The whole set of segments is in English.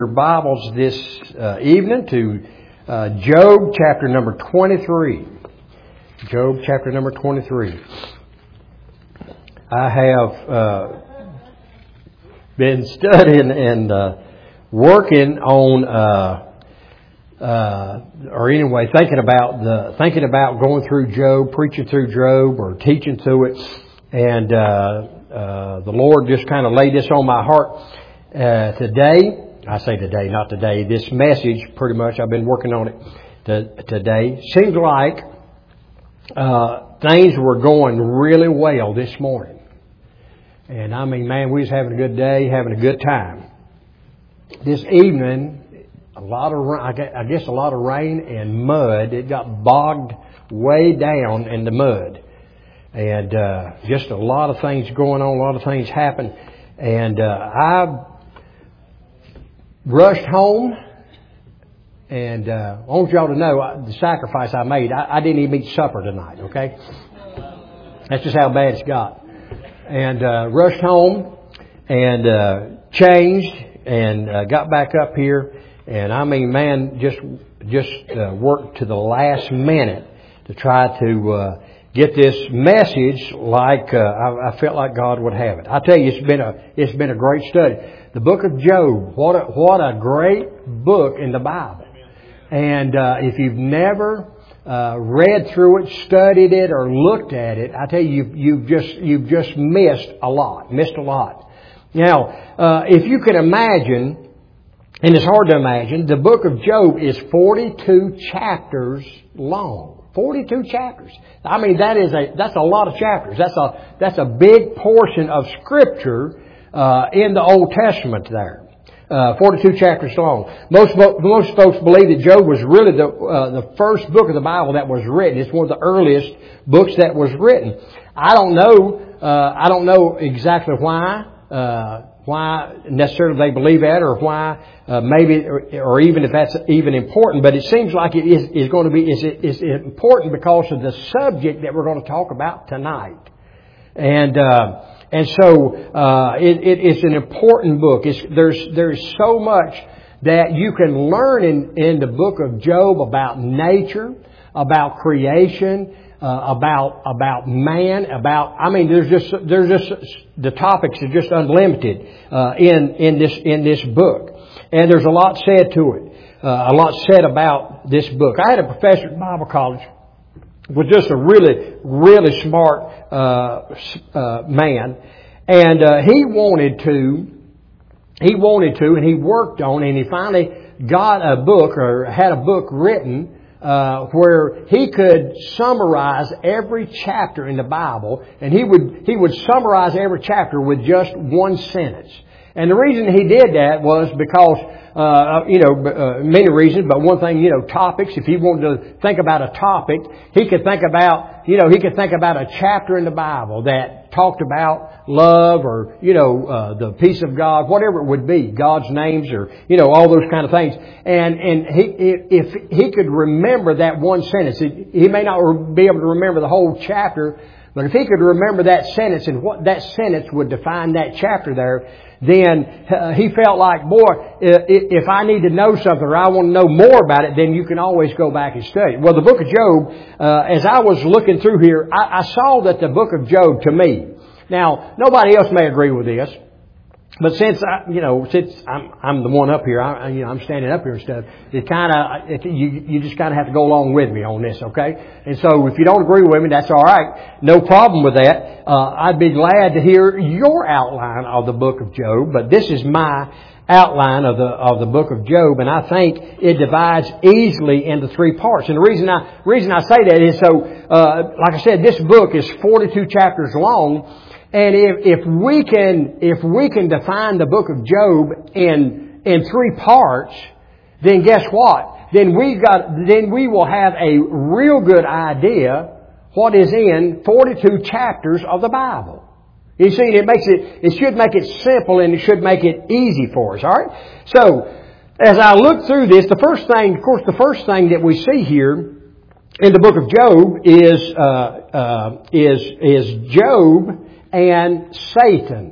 Your Bibles this evening to Job chapter number 23. Job chapter number 23. I have been studying and working on, or anyway, thinking about going through Job, preaching through Job, or teaching through it, and the Lord just kind of laid this on my heart today. I say today, not today. This message, pretty much, I've been working on it today. Seems like things were going really well this morning. And I mean, man, we was having a good day, having a good time. This evening, a lot of rain and mud. It got bogged way down in the mud. And just a lot of things going on, a lot of things happened. And I rushed home, and I want y'all to know the sacrifice I made. I didn't even eat supper tonight, okay? That's just how bad it's got. And rushed home and changed and got back up here. And I mean, man, just worked to the last minute to try to get this message like I felt like God would have it. I tell you, it's been a great study. The book of Job, what a great book in the Bible. And if you've never read through it, studied it, or looked at it, I tell you, you've just missed a lot. Now, if you can imagine, and it's hard to imagine, the book of Job is 42 chapters long. 42 chapters. I mean, that's a lot of chapters. That's a big portion of Scripture in the Old Testament there. 42 chapters long. Most folks believe that Job was really the first book of the Bible that was written. It's one of the earliest books that was written. I don't know exactly why necessarily they believe that, or why maybe, or even if that's even important. But it seems like it is going to be is important because of the subject that we're going to talk about tonight. And so it's an important book. There's so much that you can learn in the book of Job about nature, about creation, about man, there's just the topics are just unlimited in this book, and there's a lot said to it, a lot said about this book. I had a professor at Bible college, was just a really smart man, and he wanted to, and he worked on, and he finally got a book, or had a book written where he could summarize every chapter in the Bible, and he would summarize every chapter with just one sentence. And the reason he did that was because, many reasons, but one thing, topics. If he wanted to think about a topic, he could think about a chapter in the Bible that talked about love, or, the peace of God, whatever it would be, God's names, or, all those kind of things. And if he could remember that one sentence, he may not be able to remember the whole chapter, but if he could remember that sentence and what that sentence would define that chapter there, then he felt like, boy, if I need to know something, or I want to know more about it, then you can always go back and study. Well, the book of Job, as I was looking through here, I saw that the book of Job, to me, now nobody else may agree with this, but since I'm the one up here, I'm standing up here and stuff, you just kind of have to go along with me on this, okay? And so if you don't agree with me, that's all right. No problem with that. I'd be glad to hear your outline of the book of Job, but this is my outline of the book of Job, and I think it divides easily into three parts. And the reason I say that is so, like I said, this book is 42 chapters long. And if we can define the book of Job in three parts, then guess what? Then we will have a real good idea what is in 42 chapters of the Bible. You see, it should make it simple, and it should make it easy for us. All right. So as I look through this, the first thing that we see here in the book of Job is Job and Satan.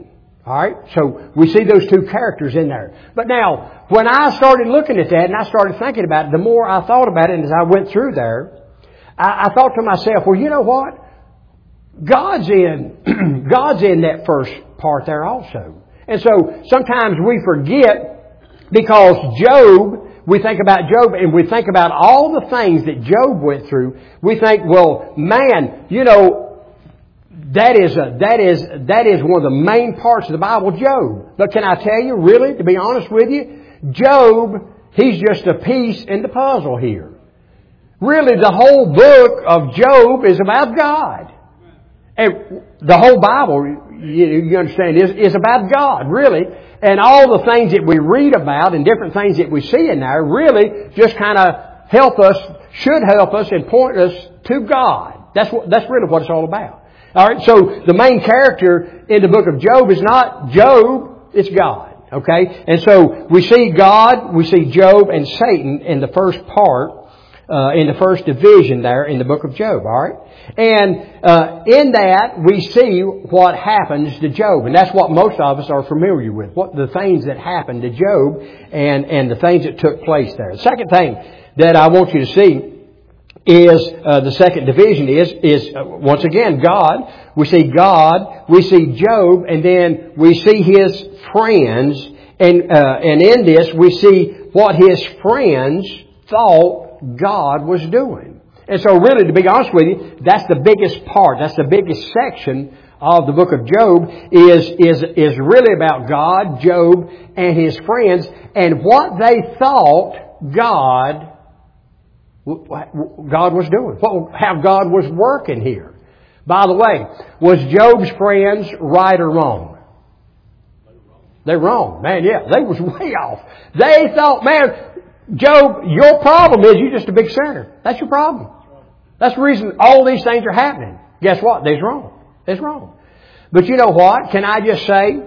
Alright? So we see those two characters in there. But now, when I started looking at that and I started thinking about it, the more I thought about it and as I went through there, I thought to myself, well, you know what? God's in that first part there also. And so sometimes we forget because we think about Job and we think about all the things that Job went through. We think, well, man, you know, that is one of the main parts of the Bible, Job. But can I tell you, really, to be honest with you, Job, he's just a piece in the puzzle here. Really, the whole book of Job is about God. And the whole Bible, you understand, is about God, really. And all the things that we read about and different things that we see in there really just kind of should help us and point us to God. That's really what it's all about. Alright, so the main character in the book of Job is not Job, it's God. Okay? And so we see God, we see Job and Satan in the first part, in the first division there in the book of Job, alright? And in that we see what happens to Job. And that's what most of us are familiar with. What the things that happened to Job and the things that took place there. The second thing that I want you to see is the second division is once again God. We see God, we see Job, and then we see his friends. And in this we see what his friends thought God was doing. And so really, to be honest with you, that's the biggest part, that's the biggest section of the book of Job is really about God, Job, and his friends, and what they thought God was doing, how God was working here. By the way, was Job's friends right or wrong? They're wrong. Man, yeah, they was way off. They thought, man, Job, your problem is you're just a big sinner. That's your problem. That's the reason all these things are happening. Guess what? They're wrong. It's wrong. But you know what? Can I just say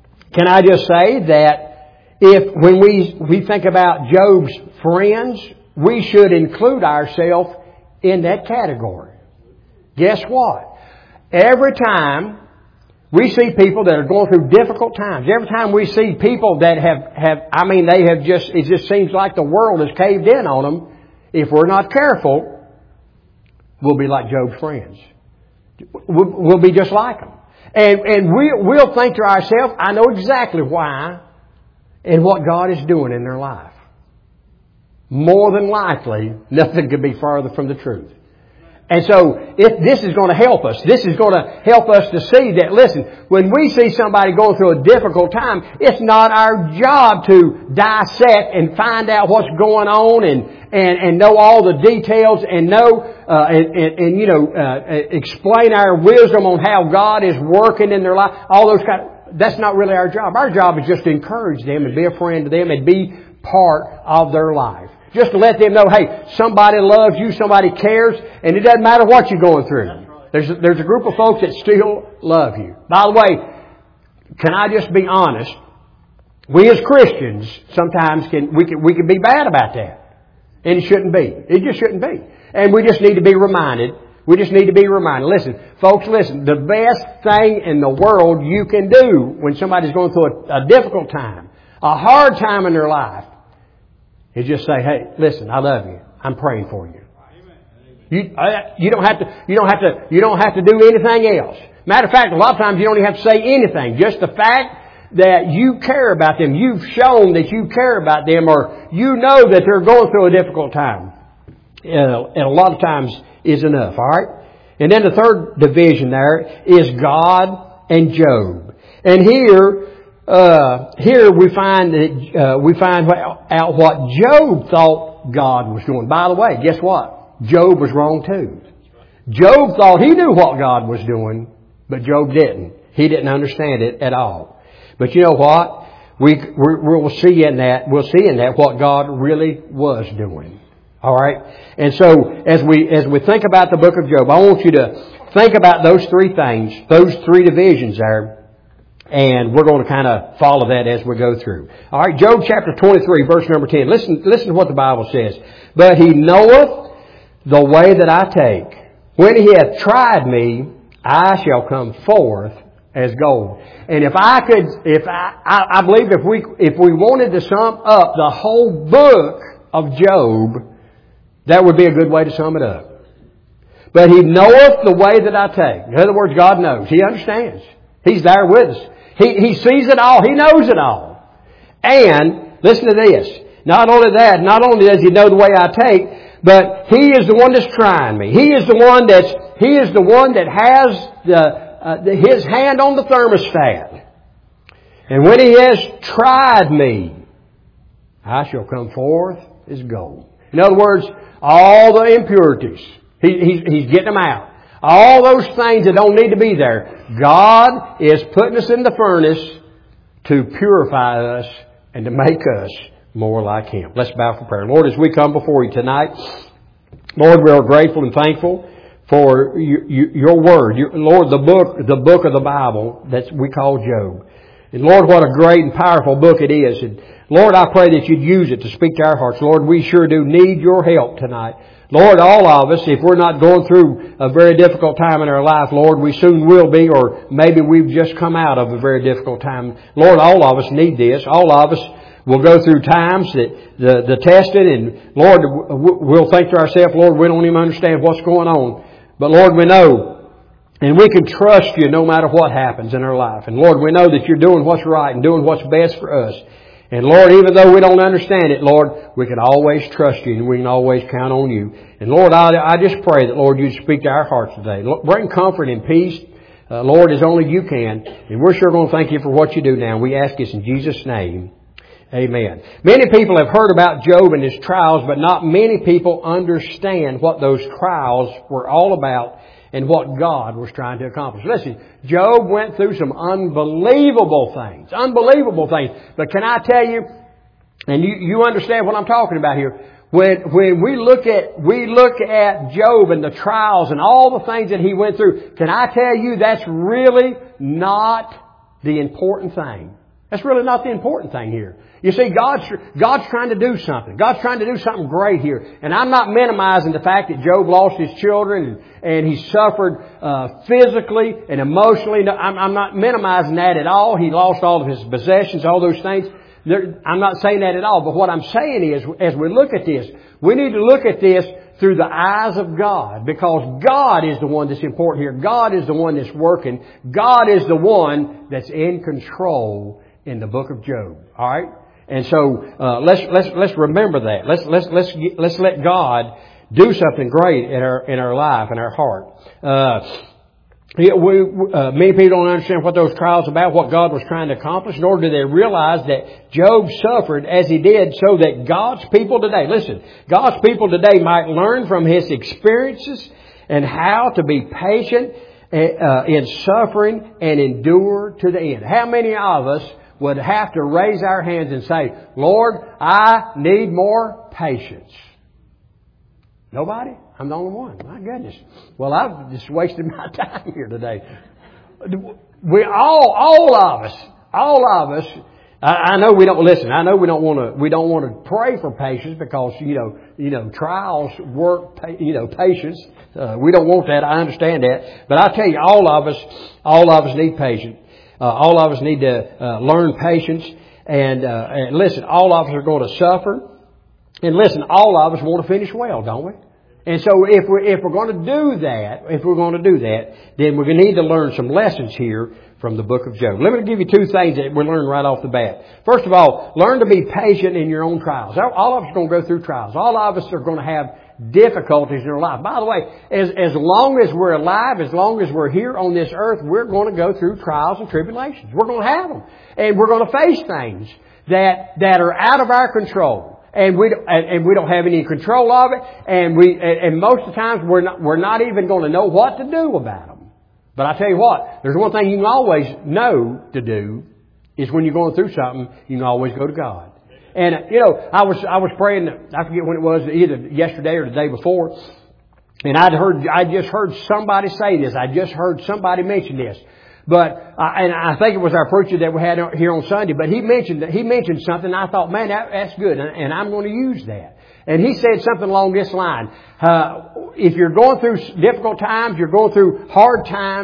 that when we think about Job's friends, we should include ourselves in that category. Guess what? Every time we see people that are going through difficult times. Every time we see people that it just seems like the world has caved in on them. If we're not careful, we'll be like Job's friends. We'll be just like them. And we'll think to ourselves, I know exactly why and what God is doing in their life. More than likely, nothing could be farther from the truth. And so, if this is going to help us, this is going to help us to see that, listen, when we see somebody going through a difficult time, it's not our job to dissect and find out what's going on and know all the details and explain our wisdom on how God is working in their life. All those that's not really our job. Our job is just to encourage them and be a friend to them and be part of their life. Just to let them know, hey, somebody loves you, somebody cares, and it doesn't matter what you're going through. There's a group of folks that still love you. By the way, can I just be honest? We as Christians sometimes can be bad about that. And it shouldn't be. It just shouldn't be. And we just need to be reminded. Listen, folks, the best thing in the world you can do when somebody's going through a difficult time, a hard time in their life, is just say, hey, listen, I love you. I'm praying for you. You don't have to do anything else. Matter of fact, a lot of times you don't even have to say anything. Just the fact that you care about them, you've shown that you care about them, or you know that they're going through a difficult time. And a lot of times is enough. All right. And then the third division there is God and Job. And here we find out what Job thought God was doing. By the way, guess what? Job was wrong too. Job thought he knew what God was doing, but Job didn't. He didn't understand it at all. But you know what? We'll see in that what God really was doing. All right. And so as we think about the book of Job, I want you to think about those three things, those three divisions there. And we're going to kind of follow that as we go through. All right, Job chapter 23, verse number 10. Listen to what the Bible says. But he knoweth the way that I take. When he hath tried me, I shall come forth as gold. And if I believe if we wanted to sum up the whole book of Job, that would be a good way to sum it up. But He knoweth the way that I take. In other words, God knows. He understands. He's there with us. He sees it all. He knows it all. And, listen to this. Not only that, not only does He know the way I take, but He is the one that's trying me. He is the one that has His hand on the thermostat. And when He has tried me, I shall come forth as gold. In other words, all the impurities, He's getting them out. All those things that don't need to be there. God is putting us in the furnace to purify us and to make us more like Him. Let's bow for prayer. Lord, as we come before You tonight, Lord, we are grateful and thankful for Your Word. Lord, the book of the Bible that we call Job. And Lord, what a great and powerful book it is. And Lord, I pray that You'd use it to speak to our hearts. Lord, we sure do need Your help tonight. Lord, all of us, if we're not going through a very difficult time in our life, Lord, we soon will be, or maybe we've just come out of a very difficult time. Lord, all of us need this. All of us will go through times that the tested, and Lord, we'll think to ourselves, Lord, we don't even understand what's going on. But Lord, we know, and we can trust You no matter what happens in our life. And Lord, we know that You're doing what's right and doing what's best for us. And Lord, even though we don't understand it, Lord, we can always trust You and we can always count on You. And Lord, I just pray that, Lord, You'd speak to our hearts today. Bring comfort and peace, Lord, as only You can. And we're sure going to thank You for what You do now. We ask this in Jesus' name. Amen. Many people have heard about Job and his trials, but not many people understand what those trials were all about and what God was trying to accomplish. Listen, Job went through some unbelievable things. Unbelievable things. But can I tell you, and you understand what I'm talking about here, when we look at Job and the trials and all the things that he went through, can I tell you that's really not the important thing. That's really not the important thing here. You see, God's trying to do something. God's trying to do something great here. And I'm not minimizing the fact that Job lost his children and he suffered physically and emotionally. No, I'm not minimizing that at all. He lost all of his possessions, all those things. I'm not saying that at all. But what I'm saying is, as we look at this, we need to look at this through the eyes of God, because God is the one that's important here. God is the one that's working. God is the one that's in control in the book of Job. All right? And so let's remember that. Let's let God do something great in our life, in our heart. Many people don't understand what those trials are about, what God was trying to accomplish, nor do they realize that Job suffered as he did so that God's people today, listen, God's people today might learn from his experiences and how to be patient in suffering and endure to the end. How many of us would have to raise our hands and say, Lord, I need more patience? Nobody? I'm the only one. My goodness. Well, I've just wasted my time here today. We all of us. I know we don't listen. I know we don't want to pray for patience because trials work patience. We don't want that. I understand that. But I tell you, all of us need patience. All of us need to learn patience. And listen, all of us are going to suffer. And listen, all of us want to finish well, don't we? And so if we're going to do that, then we're going to need to learn some lessons here from the book of Job. Let me give you two things that we learn right off the bat. First of all, learn to be patient in your own trials. All of us are going to go through trials. All of us are going to have difficulties in our life. By the way, as long as we're alive, as long as we're here on this earth, we're going to go through trials and tribulations. We're going to have them. And we're going to face things that are out of our control. And we don't have any control of it, and most of the times we're not even going to know what to do about them. But I tell you what, there's one thing you can always know to do is when you're going through something, you can always go to God. And I was praying, I forget when it was, either yesterday or the day before, and I just heard somebody say this. I just heard somebody mention this. But I think it was our preacher that we had here on Sunday. But he mentioned something. And I thought, man, that's good, and I'm going to use that. And he said something along this line: if you're going through difficult times, you're going through hard times,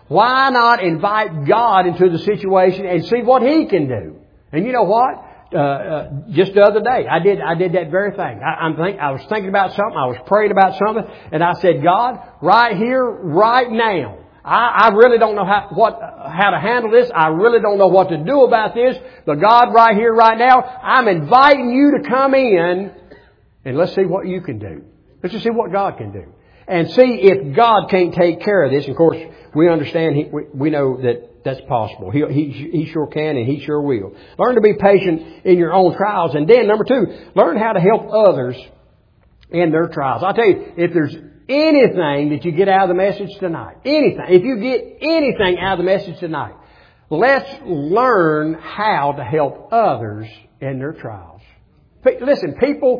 Why not invite God into the situation and see what He can do? And you know what? Just the other day, I did that very thing. I was thinking about something. I was praying about something, and I said, God, right here, right now, I really don't know how to handle this. I really don't know what to do about this. But God, right here, right now, I'm inviting you to come in, and let's see what you can do. Let's just see what God can do, and see if God can't take care of this. And of course, we understand. We know that that's possible. He sure can, and He sure will. Learn to be patient in your own trials. And then, number 2, learn how to help others in their trials. I'll tell you, if there's anything that you get out of the message tonight, if you get anything out of the message tonight, let's learn how to help others in their trials. Listen, people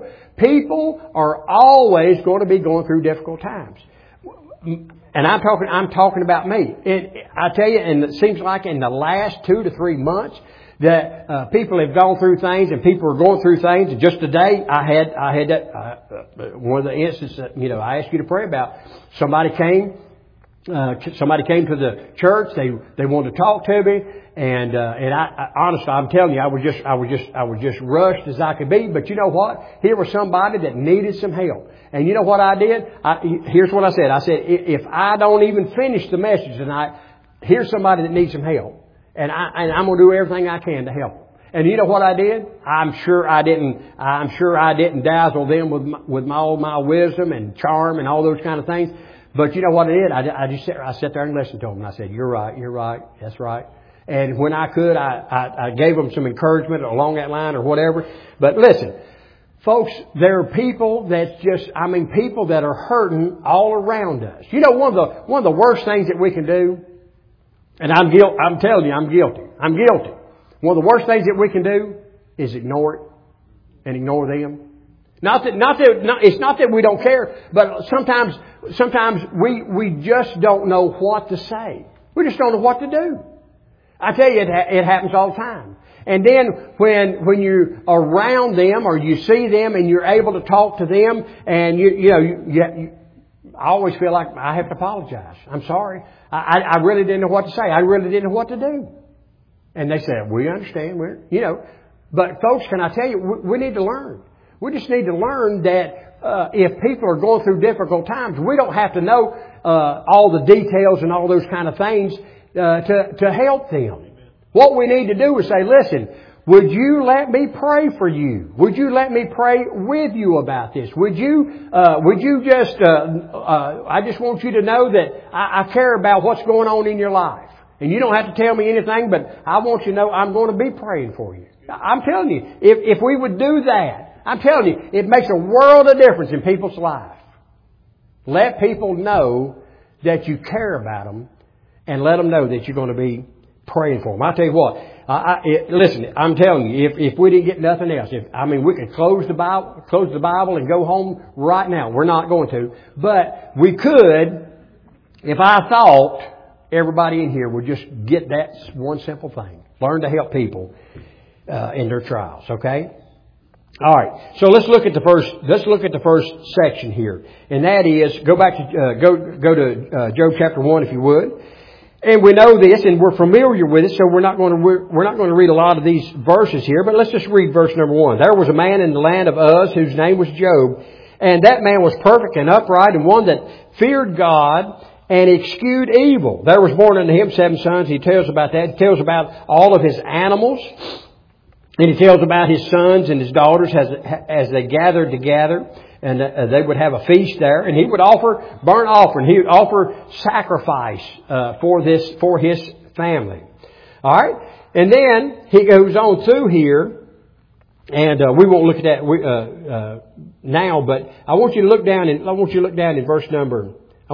are always going to be going through difficult times. And I'm talking about me. I tell you, and it seems like in the last 2 to 3 months that people have gone through things, and people are going through things. And just today, I had that one of the instances that I asked you to pray about. Somebody came to the church. They wanted to talk to me, and I honestly, I'm telling you, I was just rushed as I could be. But you know what? Here was somebody that needed some help. And you know what I did? Here's what I said. I said, if I don't even finish the message tonight, here's somebody that needs some help. And I'm going to do everything I can to help them. And you know what I did? I'm sure I didn't dazzle them with all my wisdom and charm and all those kind of things. But you know what I did? I sat there and listened to them. And I said, you're right, that's right. And when I could, I gave them some encouragement along that line or whatever. But listen, folks, there are people people that are hurting all around us. You know, one of the worst things that we can do, and I'm telling you, I'm guilty. One of the worst things that we can do is ignore it and ignore them. It's not that we don't care, but sometimes we just don't know what to say. We just don't know what to do. I tell you, it happens all the time. And then when you're around them or you see them and you're able to talk to them, and I always feel like I have to apologize. I'm sorry. I really didn't know what to say. I really didn't know what to do. And they said, we understand. But folks, can I tell you, we need to learn. We just need to learn that if people are going through difficult times, we don't have to know all the details and all those kind of things to help them. What we need to do is say, listen, would you let me pray for you? Would you let me pray with you about this? I just want you to know that I care about what's going on in your life. And you don't have to tell me anything, but I want you to know I'm going to be praying for you. I'm telling you, if we would do that, I'm telling you, it makes a world of difference in people's life. Let people know that you care about them, and let them know that you're going to be praying for them. I'll tell you what, listen, I'm telling you, if we didn't get nothing else, we could close the Bible and go home right now. We're not going to. But we could, if I thought everybody in here would just get that one simple thing. Learn to help people in their trials, okay? All right. So let's look at the first section here. And that is, go to Job chapter 1 if you would. And we know this, and we're familiar with it, so we're not going to read a lot of these verses here, but let's just read verse number 1. There was a man in the land of Uz whose name was Job, and that man was perfect and upright, and one that feared God and eschewed evil. There was born unto him 7 sons. He tells about that. He tells about all of his animals, and he tells about his sons and his daughters as they gathered together. And they would have a feast there, and he would offer burnt offering. He would offer sacrifice for his family. All right, and then he goes on through here, and we won't look at that now. But I want you to look down in verse number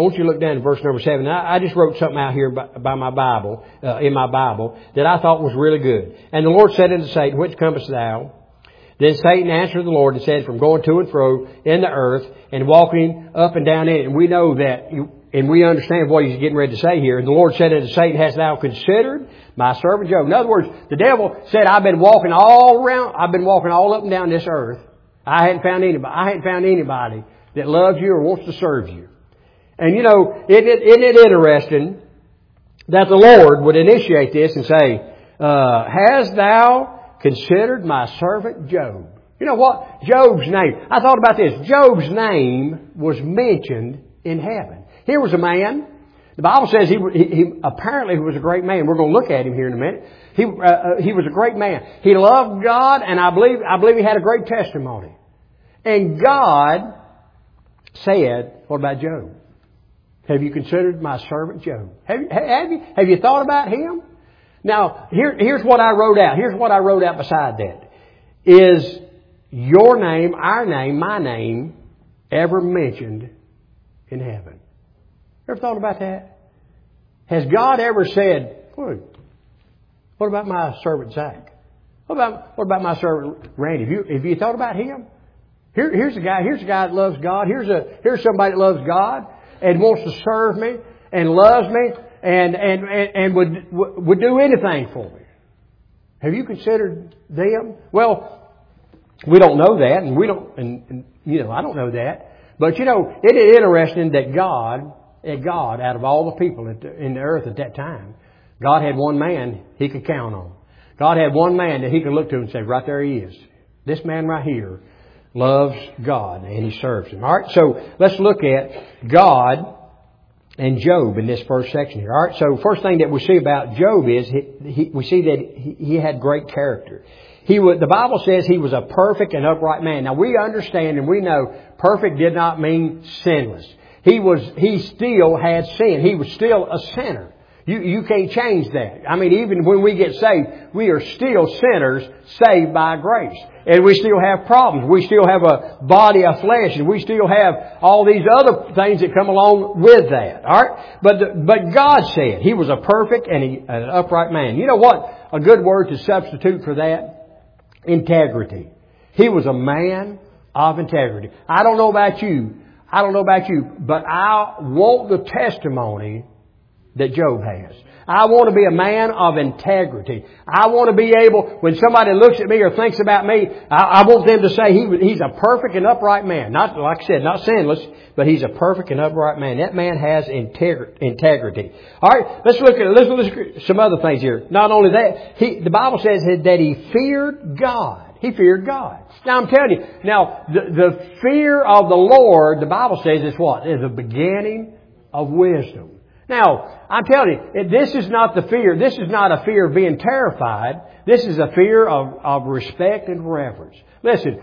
7. I just wrote something out here by my Bible in my Bible that I thought was really good. And the Lord said unto Satan, Whence comest thou? Then Satan answered the Lord and said, From going to and fro in the earth and walking up and down in it. And we know that, and we understand what he's getting ready to say here. And the Lord said unto Satan, Hast thou considered my servant Job? In other words, the devil said, I've been walking all up and down this earth. I hadn't found anybody that loves you or wants to serve you. And isn't it interesting that the Lord would initiate this and say, hast thou considered my servant Job? You know what? Job's name. I thought about this. Job's name was mentioned in heaven. Here was a man. The Bible says he apparently was a great man. We're going to look at him here in a minute. He was a great man. He loved God, and I believe he had a great testimony. And God said, what about Job? Have you considered my servant Job? Have you thought about him? Now, here's what I wrote out. Here's what I wrote out beside that. Is your name, our name, my name, ever mentioned in heaven? Ever thought about that? Has God ever said, what about my servant Zach? What about my servant Randy? Have you thought about him? Here's a guy that loves God. Here's somebody that loves God and wants to serve me and loves me and would do anything for me. Have you considered them? Well, we don't know that, and I don't know that. But it is interesting that God, out of all the people in the earth at that time, God had one man He could count on. God had one man that He could look to and say, right there he is. This man right here loves God and he serves Him. All right, so let's look at God and Job in this first section here. All right, so first thing that we see about Job is we see that he had great character. The Bible says he was a perfect and upright man. Now we understand and we know perfect did not mean sinless. He still had sin. He was still a sinner. You can't change that. I mean, even when we get saved, we are still sinners saved by grace. And we still have problems. We still have a body of flesh. And we still have all these other things that come along with that. All right? But God said He was a perfect and an upright man. You know what? A good word to substitute for that? Integrity. He was a man of integrity. I don't know about you, but I want the testimony that Job has. I want to be a man of integrity. I want to be able, when somebody looks at me or thinks about me, I want them to say he's a perfect and upright man. Not, like I said, not sinless, but he's a perfect and upright man. That man has integrity. All right, let's look at some other things here. Not only that, the Bible says that he feared God. He feared God. Now I'm telling you, the fear of the Lord, the Bible says is what? Is the beginning of wisdom. Now, I'm telling you, this is not the fear. This is not a fear of being terrified. This is a fear of respect and reverence. Listen,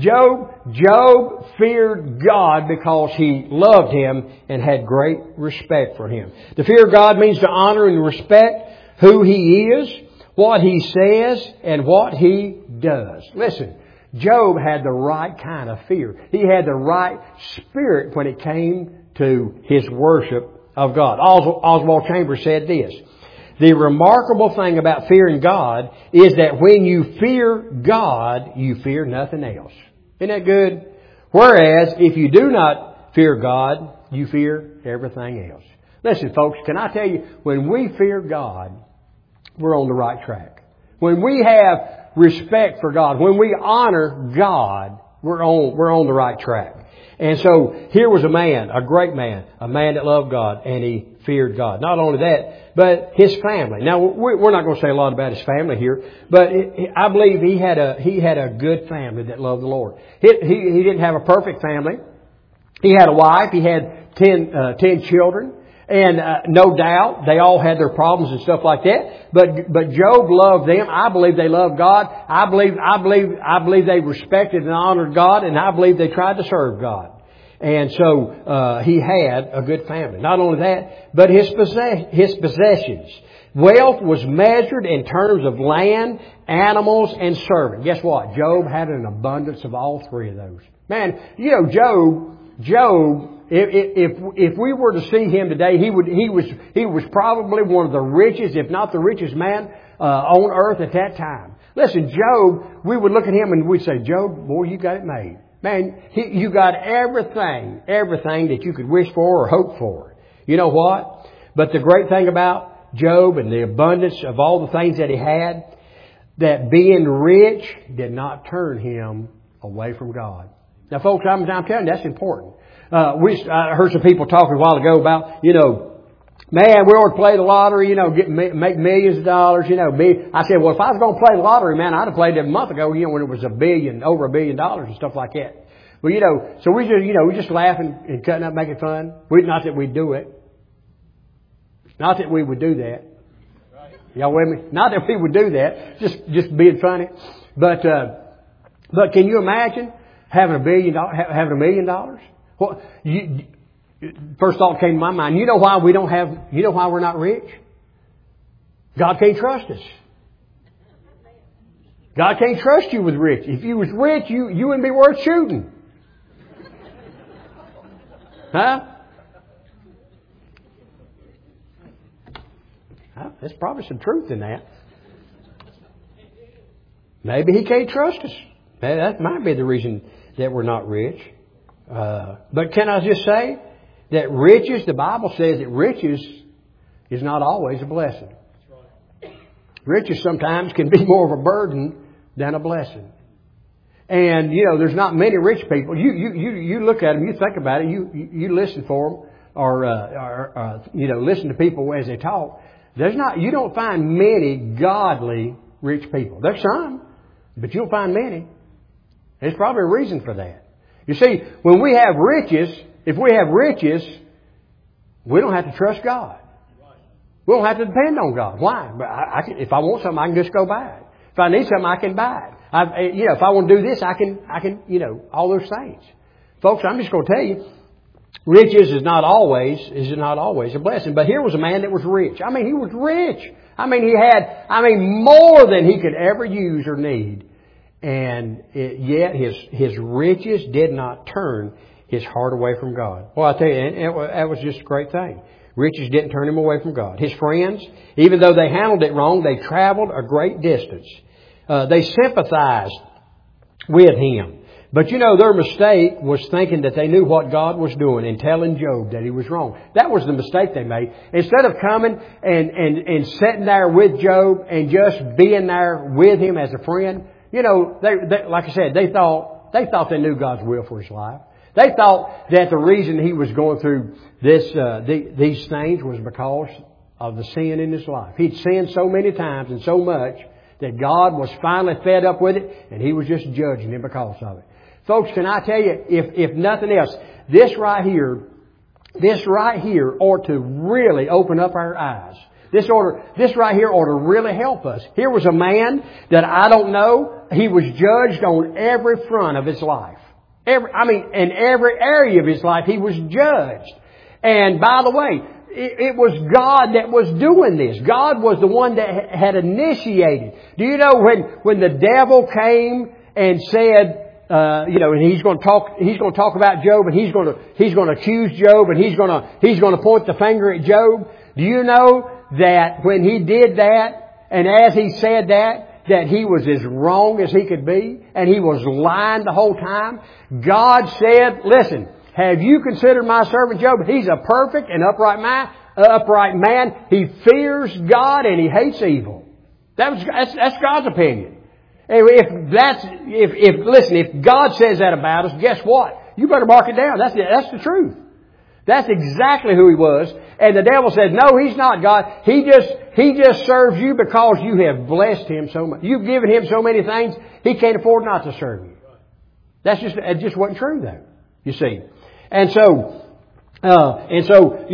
Job feared God because he loved Him and had great respect for Him. To fear God means to honor and respect who He is, what He says, and what He does. Listen, Job had the right kind of fear. He had the right spirit when it came to his worship of God. Oswald Chambers said this: the remarkable thing about fearing God is that when you fear God, you fear nothing else. Isn't that good? Whereas if you do not fear God, you fear everything else. Listen, folks, can I tell you, when we fear God, we're on the right track. When we have respect for God, when we honor God, we're on the right track. And so here was a man, a great man, a man that loved God, and he feared God. Not only that, but his family. Now, we're not going to say a lot about his family here, but I believe he had a good family that loved the Lord. He didn't have a perfect family. He had a wife. He had 10 children. And no doubt they all had their problems and stuff like that. But Job loved them. I believe they loved God. I believe they respected and honored God, and I believe they tried to serve God. And so he had a good family. Not only that, but his possessions. Wealth was measured in terms of land, animals, and servants. Guess what? Job had an abundance of all three of those. Man, Job, if we were to see him today, he was probably one of the richest, if not the richest man on earth at that time. Listen, Job, we would look at him and we'd say, Job, boy, you got it made. Man, you got everything that you could wish for or hope for. You know what? But the great thing about Job and the abundance of all the things that he had, that being rich did not turn him away from God. Now, folks, I'm telling you, that's important. I heard some people talking a while ago about, Man, we ought to play the lottery, make millions of dollars, I said, well, if I was going to play the lottery, man, I'd have played it a month ago, when it was over $1 billion and stuff like that. Well, so we just laughing and cutting up, making fun. Not that we'd do it. Not that we would do that. Y'all with me? Not that we would do that. Just being funny. But can you imagine having $1 million? Well, first thought came to my mind. You know why we're not rich? God can't trust us. God can't trust you with rich. If you was rich, you wouldn't be worth shooting. Huh? There's probably some truth in that. Maybe He can't trust us. That might be the reason that we're not rich. But can I just say that riches, the Bible says that riches is not always a blessing. Riches sometimes can be more of a burden than a blessing. And, there's not many rich people. You look at them, you think about it, you listen for them, or listen to people as they talk. You don't find many godly rich people. There's some, but you don't find many. There's probably a reason for that. You see, when we have riches, if we have riches, we don't have to trust God. We don't have to depend on God. Why? If I want something, I can just go buy it. If I need something, I can buy it. If I want to do this, I can, all those things. Folks, I'm just going to tell you, riches is not always a blessing. But here was a man that was rich. He was rich. He had, more than he could ever use or need. And yet his riches did not turn his heart away from God. Well, I tell you, that was just a great thing. Riches didn't turn him away from God. His friends, even though they handled it wrong, they traveled a great distance. They sympathized with him. But their mistake was thinking that they knew what God was doing and telling Job that he was wrong. That was the mistake they made. Instead of coming and sitting there with Job and just being there with him as a friend, they like I said, they thought they knew God's will for his life. They thought that the reason he was going through these things was because of the sin in his life. He'd sinned so many times and so much that God was finally fed up with it, and He was just judging him because of it. Folks, can I tell you, if nothing else, this right here ought to really open up our eyes. This right here ought to really help us. Here was a man that I don't know. He was judged on every front of his life. In every area of his life, he was judged. And by the way, it was God that was doing this. God was the one that had initiated. Do you know when the devil came and said, and he's going to talk about Job, and he's going to accuse Job, and he's going to point the finger at Job. Do you know that when he did that, and as he said that he was as wrong as he could be, and he was lying the whole time? God said, listen, have you considered my servant Job? He's a perfect and upright man. He fears God and he hates evil. That's God's opinion. If God says that about us, guess what? You better mark it down. That's the truth. That's exactly who he was. And the devil said, no, he's not God. He just serves you because you have blessed him so much. You've given him so many things, he can't afford not to serve you. It just wasn't true though, you see. And so, as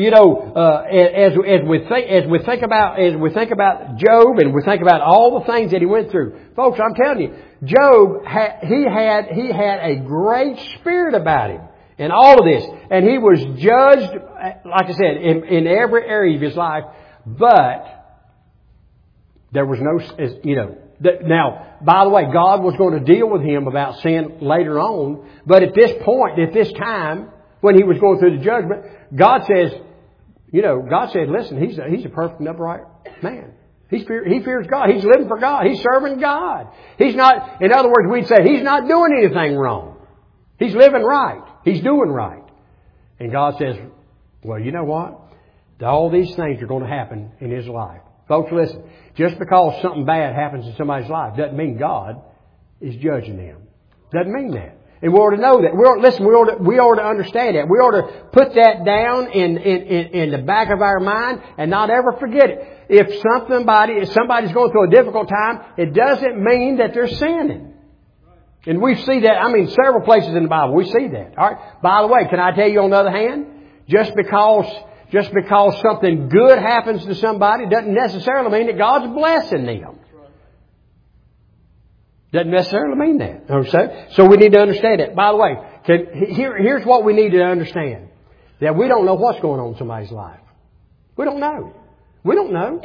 we think about Job, and we think about all the things that he went through, folks, I'm telling you, Job he had a great spirit about him in all of this, and he was judged, like I said, in every area of his life. But there was no, now, by the way, God was going to deal with him about sin later on. But at this time, when he was going through the judgment, God said, listen, he's a perfect and upright man. He fears God. He's living for God. He's serving God. He's not, in other words, we'd say he's not doing anything wrong. He's living right. He's doing right. And God says, well, you know what? All these things are going to happen in his life. Folks, listen, just because something bad happens in somebody's life doesn't mean God is judging them. Doesn't mean that. And we ought to know that. We ought to understand that. We ought to put that down in the back of our mind and not ever forget it. If somebody's going through a difficult time, it doesn't mean that they're sinning. And we see that, several places in the Bible, we see that. All right. By the way, can I tell you on the other hand, just because something good happens to somebody doesn't necessarily mean that God's blessing them. Doesn't necessarily mean that. Okay? So we need to understand that. By the way, here's what we need to understand. That we don't know what's going on in somebody's life. We don't know. We don't know.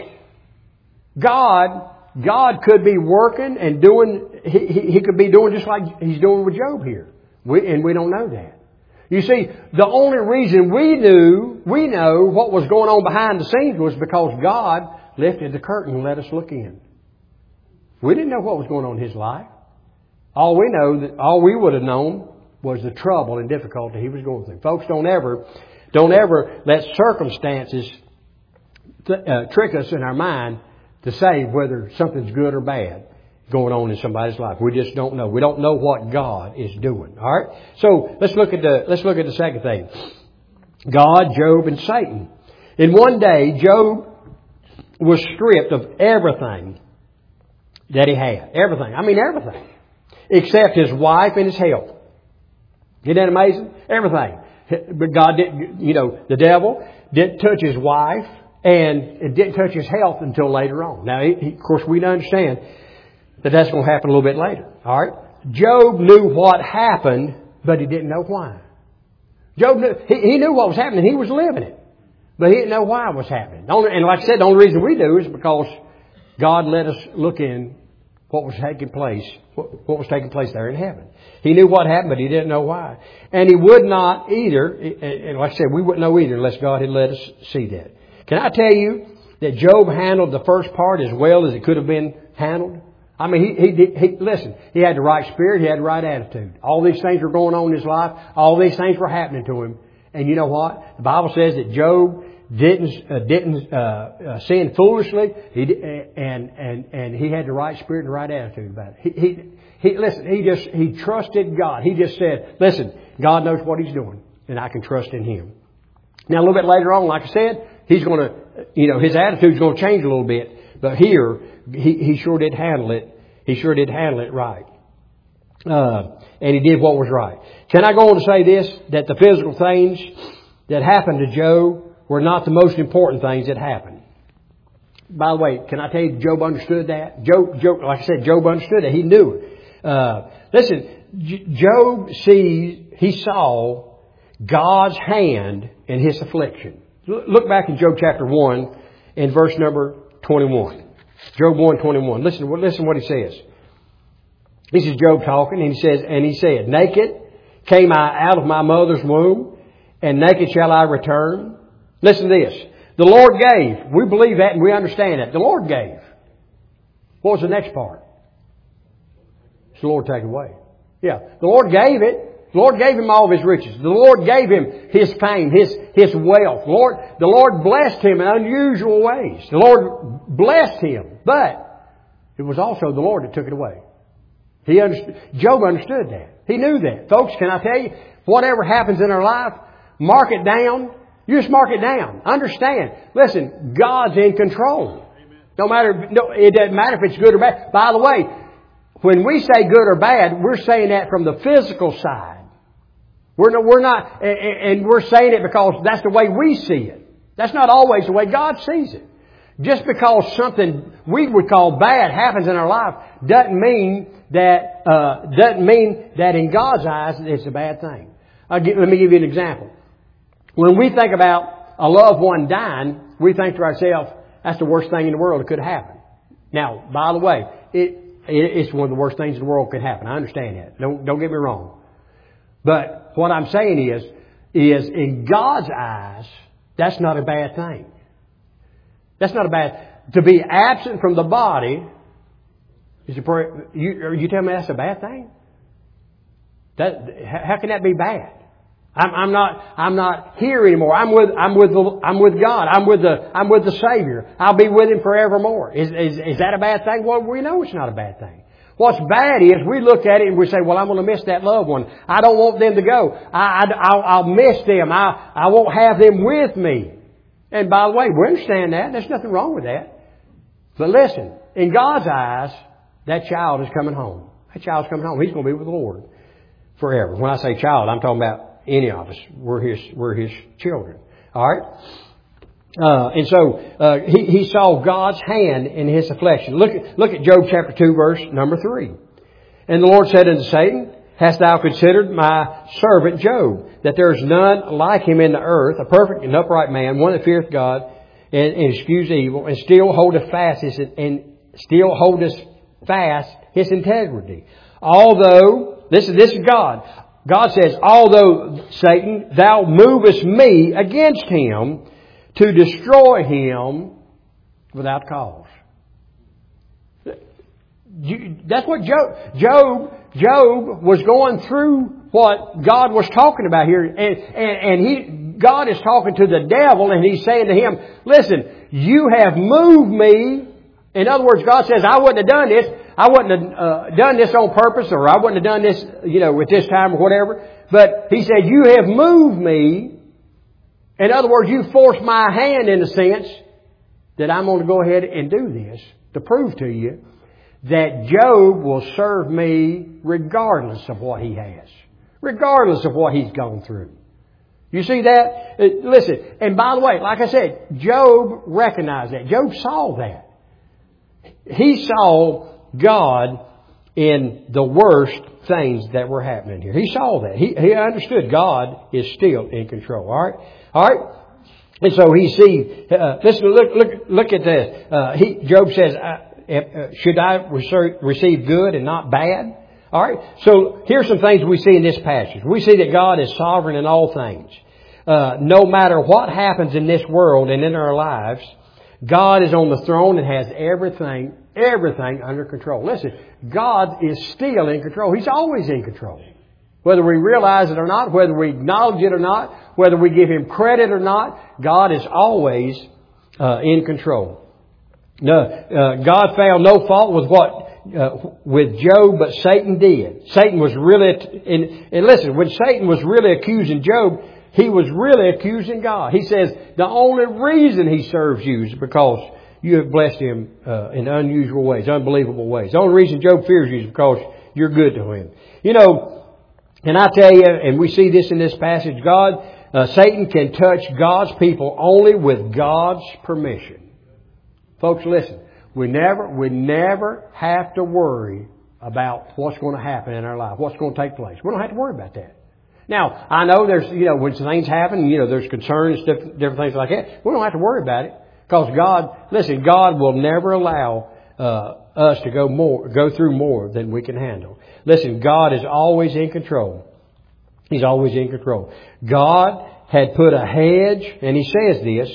God could be working and doing, He could be doing just like He's doing with Job here. And we don't know that. You see, the only reason we know what was going on behind the scenes was because God lifted the curtain and let us look in. We didn't know what was going on in his life. All we would have known was the trouble and difficulty he was going through. Folks, don't ever let circumstances trick us in our mind to say whether something's good or bad going on in somebody's life. We just don't know. We don't know what God is doing. All right. So let's look at the second thing. God, Job, and Satan. In one day, Job was stripped of everything that he had. Everything. Everything. Except his wife and his health. Isn't that amazing? Everything. But God didn't, the devil didn't touch his wife and it didn't touch his health until later on. Now, of course, we understand that that's going to happen a little bit later. All right? Job knew what happened, but he didn't know why. Job knew, he knew what was happening. He was living it. But he didn't know why it was happening. And like I said, the only reason we do is because God let us look in what was taking place, what was taking place there in heaven. He knew what happened, but he didn't know why. And he would not either, and like I said, we wouldn't know either unless God had let us see that. Can I tell you that Job handled the first part as well as it could have been handled? Listen, he had the right spirit, he had the right attitude. All these things were going on in his life. All these things were happening to him. And you know what? The Bible says that Job didn't sin foolishly. And he had the right spirit and the right attitude about it. He trusted God. He just said, listen, God knows what He's doing, and I can trust in Him. Now a little bit later on, like I said, he's going to, his attitude's going to change a little bit. But here, he sure did handle it. He sure did handle it right. And he did what was right. Can I go on to say this? That the physical things that happened to Job were not the most important things that happened. By the way, can I tell you Job understood that? Job, like I said, Job understood it. He knew it. Listen, Job saw God's hand in his affliction. Look back in Job chapter 1 and verse number 21. Job 1:21. Listen what he says. This is Job talking, and he said, naked came I out of my mother's womb, and naked shall I return. Listen to this. The Lord gave. We believe that and we understand that. The Lord gave. What was the next part? It's the Lord take away. Yeah. The Lord gave it. The Lord gave him all of his riches. The Lord gave him his fame, his wealth. The Lord blessed him in unusual ways. The Lord blessed him. But it was also the Lord that took it away. Job understood that. He knew that. Folks, can I tell you, whatever happens in our life, mark it down. You just mark it down. Understand. Listen, God's in control. It doesn't matter if it's good or bad. By the way, when we say good or bad, we're saying that from the physical side. We're not, and we're saying it because that's the way we see it. That's not always the way God sees it. Just because something we would call bad happens in our life doesn't mean that in God's eyes it's a bad thing. Let me give you an example. When we think about a loved one dying, we think to ourselves, that's the worst thing in the world that could happen. Now, by the way, it's one of the worst things in the world could happen. I understand that. Don't get me wrong. But what I'm saying is in God's eyes, that's not a bad thing. That's not a bad... To be absent from the body, you tell me that's a bad thing? How can that be bad? I'm not here anymore. I'm with God. I'm with the Savior. I'll be with Him forevermore. Is that a bad thing? Well, we know it's not a bad thing. What's bad is we look at it and we say, well, I'm going to miss that loved one. I don't want them to go. I'll miss them. I won't have them with me. And by the way, we understand that. There's nothing wrong with that. But listen, in God's eyes, that child is coming home. That child's coming home. He's going to be with the Lord forever. When I say child, I'm talking about any of us. We're His children. All right? And so he saw God's hand in his affliction. Look at Job chapter 2, verse number 3. And the Lord said unto Satan, hast thou considered my servant Job, that there is none like him in the earth, a perfect and upright man, one that feareth God, and eschews evil, and still holdeth fast his integrity. Although, this is God. God says, although, Satan, thou movest me against him, to destroy him without cause. That's what Job was going through what God was talking about here. And God is talking to the devil and He's saying to him, listen, you have moved me. In other words, God says, I wouldn't have done this. I wouldn't have done this on purpose, or I wouldn't have done this, at this time or whatever. But He said, you have moved me. In other words, you forced my hand in the sense that I'm going to go ahead and do this to prove to you that Job will serve me regardless of what he has. Regardless of what he's gone through. You see that? Listen, and by the way, like I said, Job recognized that. Job saw that. He saw God in the worst things that were happening here. He saw that. He understood God is still in control. All right? And so he sees, listen, look at this. Job says, should I receive good and not bad? All right? So here's some things we see in this passage. We see that God is sovereign in all things. No matter what happens in this world and in our lives, God is on the throne and has everything under control. Listen, God is still in control. He's always in control. Whether we realize it or not, whether we acknowledge it or not, whether we give Him credit or not, God is always in control. God found no fault with Job, but Satan did. Satan was really, and listen, when Satan was really accusing Job, he was really accusing God. He says the only reason he serves you is because you have blessed him in unusual ways, unbelievable ways. The only reason Job fears you is because you're good to him. And I tell you, and we see this in this passage, Satan can touch God's people only with God's permission. Folks, listen, we never have to worry about what's going to happen in our life, what's going to take place. We don't have to worry about that. Now, I know there's, when some things happen, there's concerns, different things like that. We don't have to worry about it because God will never allow us to go through more than we can handle. Listen, God is always in control. He's always in control. God had put a hedge, and He says this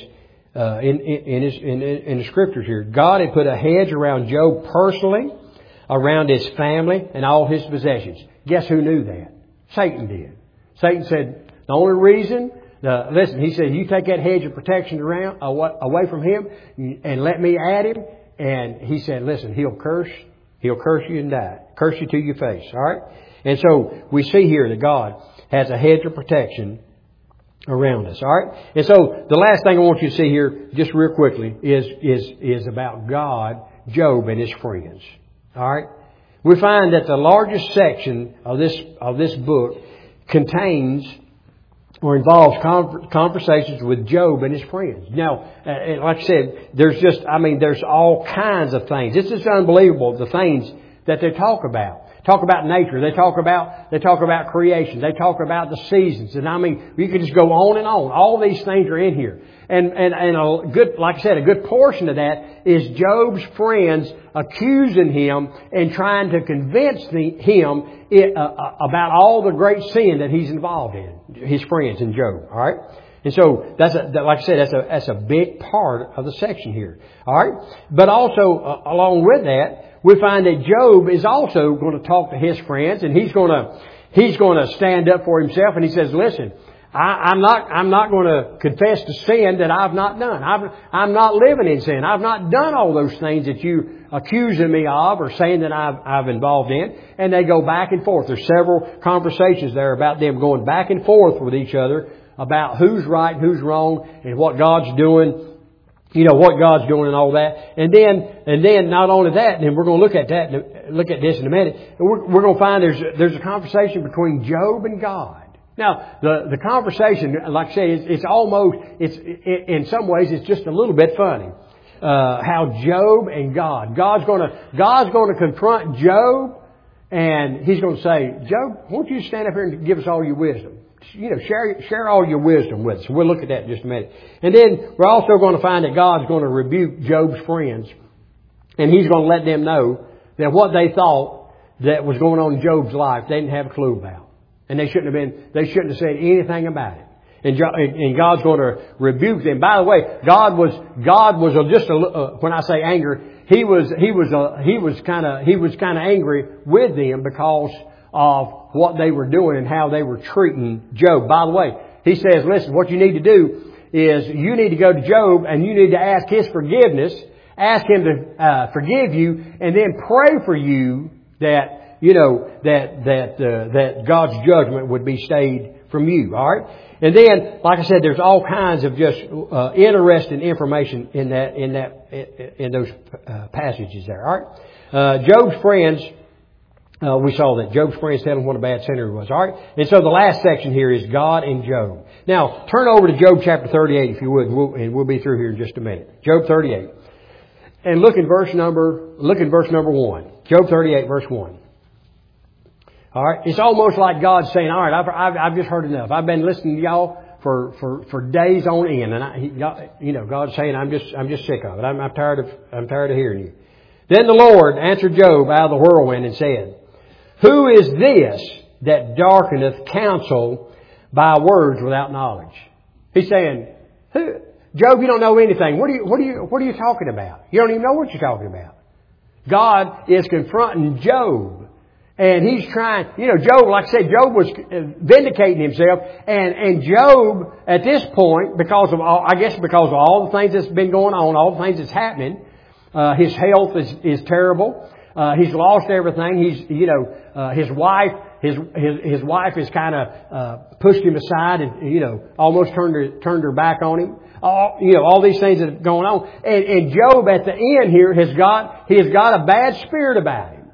in the Scriptures here. God had put a hedge around Job personally, around his family, and all his possessions. Guess who knew that? Satan did. Satan said, the only reason, he said, you take that hedge of protection away from him and let me at him. And he said, listen, he'll curse you and die. Curse you to your face. All right? And so we see here that God has a hedge of protection around us. All right? And so the last thing I want you to see here, just real quickly, is about God, Job, and his friends. All right? We find that the largest section of this book contains or involves conversations with Job and his friends. Now, like I said, there's all kinds of things. It's just unbelievable, the things that they talk about. Talk about nature. They talk about creation. They talk about the seasons. And you can just go on and on. All these things are in here. And a good portion of that is Job's friends accusing him and trying to convince him about all the great sin that he's involved in. His friends and Job. All right. And so that's a big part of the section here. All right. But also along with that, we find that Job is also going to talk to his friends, and he's going to stand up for himself. And he says, listen, I'm not going to confess to sin that I've not done. I'm not living in sin. I've not done all those things that you accusing me of or saying that I've involved in. And they go back and forth. There's several conversations there about them going back and forth with each other about who's right and who's wrong and what God's doing. What God's doing and all that. And then not only that, and we're going to look at this in a minute. We're going to find there's a conversation between Job and God. Now, the conversation, like I say, in some ways, it's just a little bit funny. How Job and God's going to confront Job, and He's going to say, Job, won't you stand up here and give us all your wisdom? Share all your wisdom with us. We'll look at that in just a minute. And then we're also going to find that God's going to rebuke Job's friends, and He's going to let them know that what they thought that was going on in Job's life, they didn't have a clue about. And they shouldn't have said anything about it. And God's going to rebuke them. By the way, God was just when I say anger, He was kind of angry with them because of what they were doing and how they were treating Job. By the way, He says, listen, what you need to do is you need to go to Job and you need to ask his forgiveness, ask him to forgive you, and then pray for you that that God's judgment would be stayed from you. All right, and then, like I said, there's all kinds of just interesting information in those passages there. All right, Job's friends. We saw that Job's friends tell him what a bad sinner he was. All right, and so the last section here is God and Job. Now, turn over to Job chapter 38, if you would, and we'll be through here in just a minute. Job 38, and look in verse number 1. Job 38, verse 1. All right, it's almost like God saying, "All right, I've just heard enough. I've been listening to y'all for days on end, and God's saying, I'm just sick of it. I'm tired of hearing you." Then the Lord answered Job out of the whirlwind and said, "Who is this that darkeneth counsel by words without knowledge?" He's saying, Job, you don't know anything. What are you talking about? You don't even know what you're talking about. God is confronting Job. And He's trying, Job, like I said, Job was vindicating himself. And Job, at this point, because of all the things that's been going on, all the things that's happening, his health is terrible. He's lost everything. His wife has kind of pushed him aside and, almost turned her back on him. All these things that are going on. And Job at the end here has got a bad spirit about him.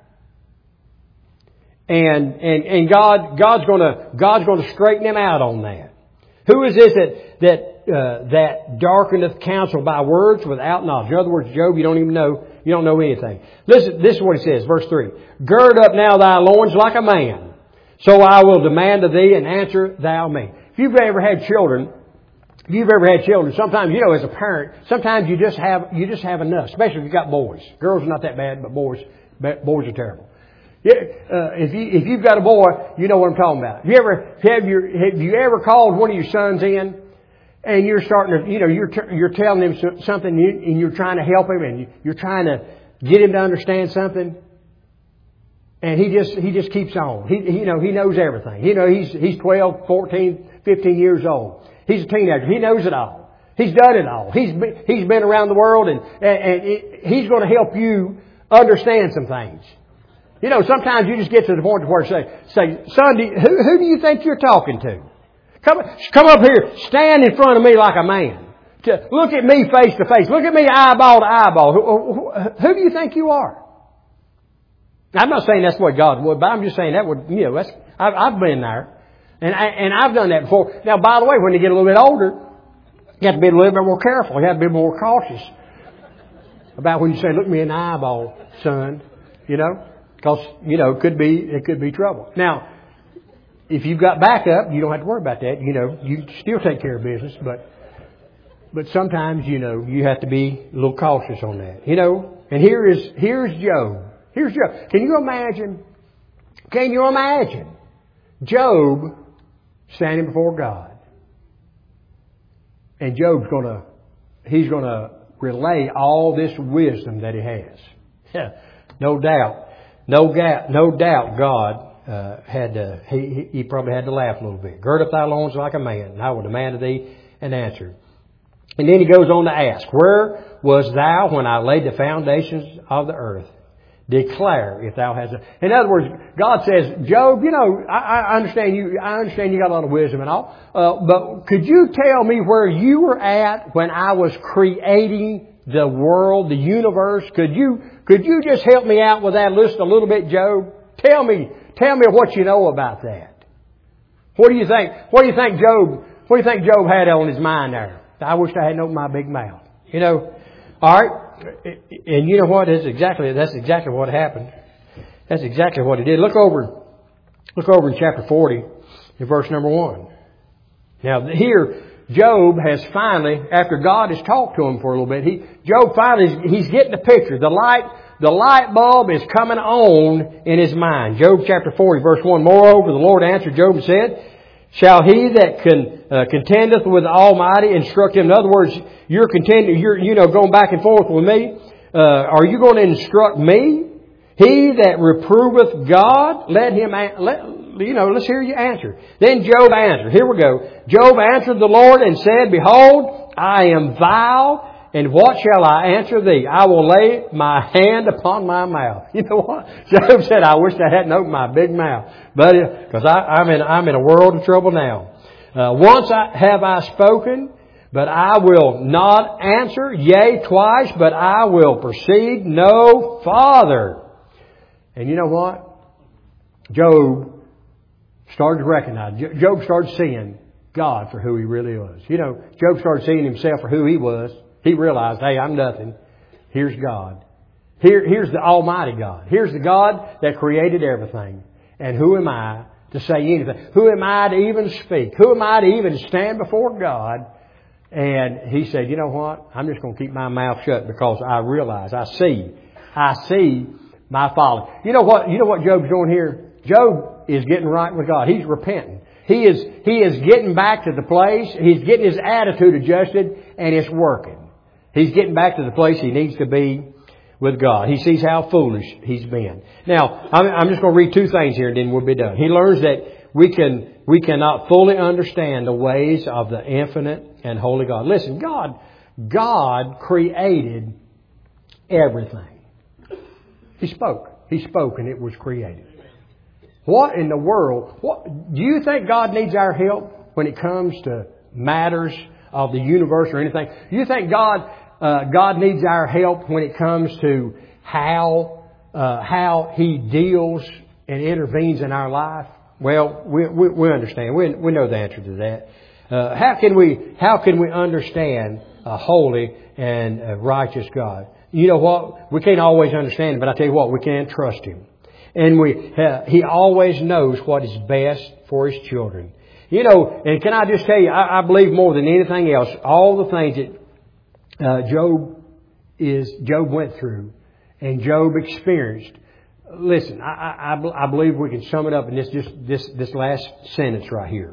And God's going to straighten him out on that. Who is this that darkeneth counsel by words without knowledge? In other words, Job, you don't know anything. Listen, this is what he says, verse 3. Gird up now thy loins like a man, so I will demand of thee, and answer thou me. If you've ever had children, sometimes, as a parent, sometimes you just have enough, especially if you've got boys. Girls are not that bad, but boys are terrible. Yeah, if you've got a boy, you know what I'm talking about. Have you ever called one of your sons in, and you're starting to, you're telling him something, and you're trying to help him, and you're trying to get him to understand something, and he just keeps on. He knows everything. He's 12, 14, 15 years old. He's a teenager. He knows it all. He's done it all. He's been around the world, and he's going to help you understand some things. Sometimes you just get to the point where say, "Son, who do you think you're talking to? Come up here, stand in front of me like a man. Look at me face to face. Look at me eyeball to eyeball. Who do you think you are?" I'm not saying that's what God would, but I'm just saying that would, I've been there. And I've done that before. Now, by the way, when you get a little bit older, you have to be a little bit more careful. You have to be more cautious about when you say, "Look me in the eyeball, son," because, it could be trouble. Now, if you've got backup, you don't have to worry about that. You still take care of business, but sometimes, you have to be a little cautious on that. And here's Job. Here's Job. Can you imagine Job standing before God? And Job's he's gonna relay all this wisdom that he has. No doubt God he probably had to laugh a little bit. Gird up thy loins like a man, and I will demand of thee an answer. And then he goes on to ask, where was thou when I laid the foundations of the earth? Declare if thou hast. In other words, God says, Job, I understand you got a lot of wisdom and all, but could you tell me where you were at when I was creating the world, the universe? Could you just help me out with that list a little bit, Job? Tell me what you know about that. What do you think? What do you think Job had on his mind there? I wish I hadn't opened my big mouth. All right. And you know what? That's exactly what happened. That's exactly what he did. Look over in chapter 40 in verse number 1. Now here, Job has finally, after God has talked to him for a little bit, he's getting the picture. The light bulb is coming on in his mind. Job chapter 40 verse 1. Moreover, the Lord answered Job and said, shall he that contendeth with the Almighty instruct him? In other words, you're going back and forth with me. Are you going to instruct me? He that reproveth God, let's hear you answer. Then Job answered. Here we go. Job answered the Lord and said, behold, I am vile, and what shall I answer thee? I will lay my hand upon my mouth. You know what? Job said, I wish I hadn't opened my big mouth. But, because I'm in a world of trouble now. Once have I spoken, but I will not answer. Yea, twice, but I will proceed no farther. And you know what? Job started to recognize. Job started seeing God for who He really was. Job started seeing himself for who he was. He realized, hey, I'm nothing. Here's God. Here's the Almighty God. Here's the God that created everything. And who am I to say anything? Who am I to even speak? Who am I to even stand before God? And he said, you know what? I'm just going to keep my mouth shut because I realize, I see my folly. You know what Job's doing here? Job is getting right with God. He's repenting. He is getting back to the place. He's getting his attitude adjusted, and it's working. He's getting back to the place he needs to be with God. He sees how foolish he's been. Now, I'm just going to read two things here and then we'll be done. He learns that we cannot fully understand the ways of the infinite and holy God. Listen, God created everything. He spoke and it was created. What in the world? Do you think God needs our help when it comes to matters of the universe or anything? Do you think God needs our help when it comes to how He deals and intervenes in our life? Well, we understand. We know the answer to that. How can we understand a holy and a righteous God? You know what? We can't always understand Him, but I tell you what, we can trust Him. And He always knows what is best for His children. And can I just tell you, I believe more than anything else, all the things that Job went through and Job experienced. Listen, I believe we can sum it up in this last sentence right here.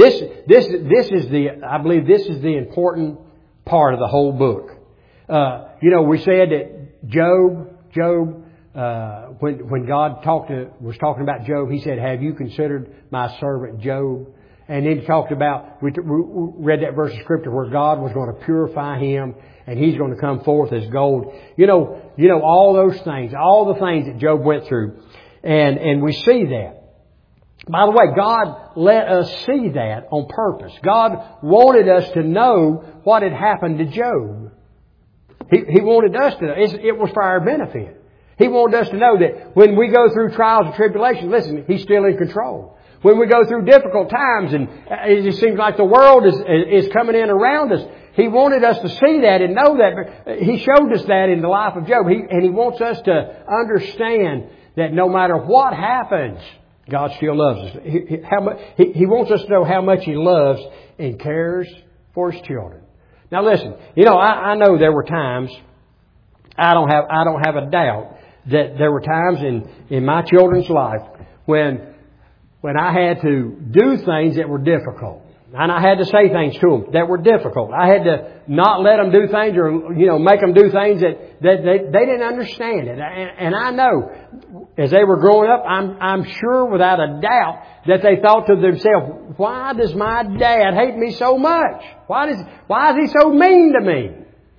I believe this is the important part of the whole book. We said that Job, when God was talking about Job, He said, have you considered my servant Job? And then He talked about, we read that verse of Scripture where God was going to purify him and he's going to come forth as gold. All those things, all the things that Job went through. And we see that. By the way, God let us see that on purpose. God wanted us to know what had happened to Job. He wanted us to know. It was for our benefit. He wanted us to know that when we go through trials and tribulations, listen, He's still in control. When we go through difficult times and it seems like the world is coming in around us, He wanted us to see that and know that. He showed us that in the life of Job. And He wants us to understand that no matter what happens, God still loves us. He wants us to know how much He loves and cares for His children. Now listen, I know there were times, I don't have a doubt that there were times in my children's life when I had to do things that were difficult. And I had to say things to them that were difficult. I had to not let them do things or, make them do things that they didn't understand it. And I know as they were growing up, I'm sure without a doubt that they thought to themselves, why does my dad hate me so much? Why is he so mean to me?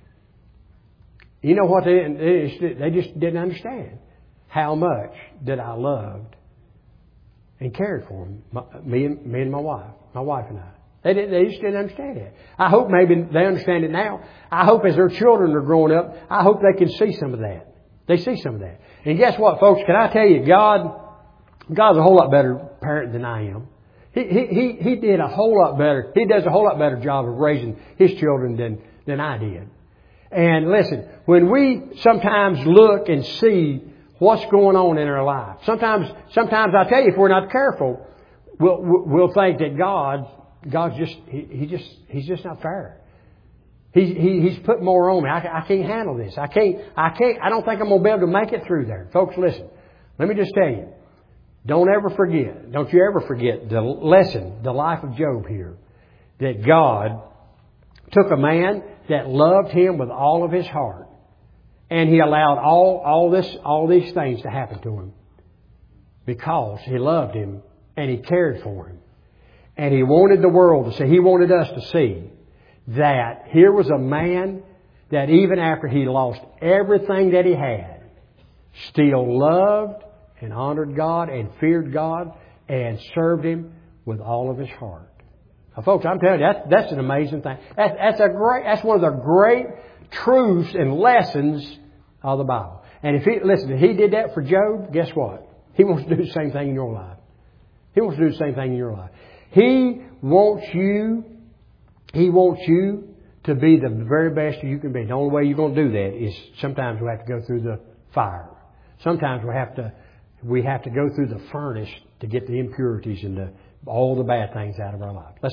You know what? They just didn't understand how much that I loved and cared for them. Me and my wife and I. They just didn't understand it. I hope maybe they understand it now. I hope as their children are growing up, I hope they can see some of that. They see some of that. And guess what, folks? Can I tell you, God's a whole lot better parent than I am. He did a whole lot better. He does a whole lot better job of raising His children than I did. And listen, when we sometimes look and see what's going on in our life, sometimes I tell you, if we're not careful, we'll think that God's just not fair. He's put more on me. I can't handle this. I don't think I'm going to be able to make it through there. Folks, listen. Let me just tell you. Don't you ever forget the lesson, the life of Job here. That God took a man that loved him with all of his heart. And He allowed all these things to happen to him. Because He loved him and He cared for him. And He wanted the world to see, He wanted us to see that here was a man that even after he lost everything that he had, still loved and honored God and feared God and served Him with all of his heart. Now, folks, I'm telling you, that's an amazing thing. That's one of the great truths and lessons of the Bible. And if He did that for Job, guess what? He wants to do the same thing in your life. He wants to do the same thing in your life. He wants you to be the very best you can be. The only way you're going to do that is sometimes we have to go through the fire. Sometimes we have to go through the furnace to get the impurities and all the bad things out of our life.